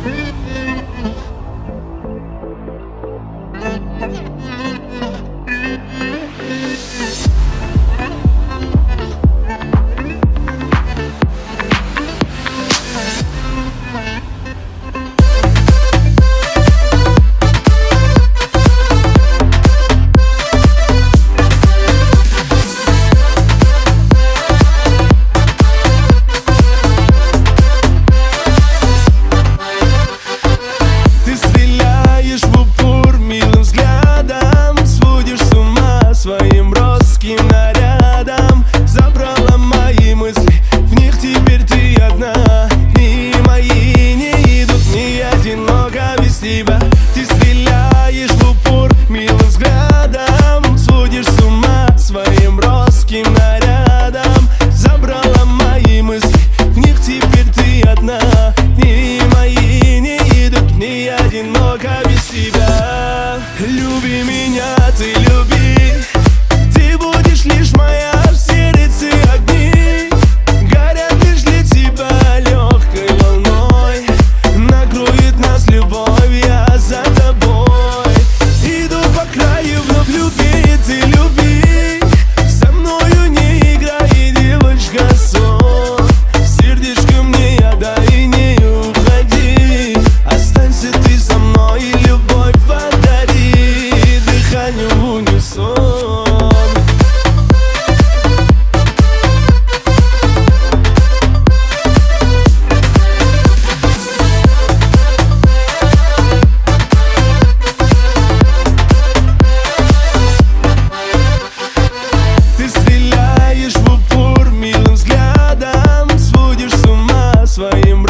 Ты стреляешь в упор милым взглядом, сводишь с ума своим броским нарядом. Забрала мои мысли, в них теперь ты одна. Дни мои не идут, мне одиноко без тебя. Люби меня, ты люби, ты будешь лишь моя, все сердце огни горят лишь для тебя легкой волной. Накроет нас любовь, я за тобой иду по краю, вновь люби, ты люби. Со мною не играй, девочка, сон. Сердечко мне отдай, не уходи. Останься ты со мной и любовь подари, дыханию в унисон. Ты стреляешь в упор милым взглядом, сводишь с ума своим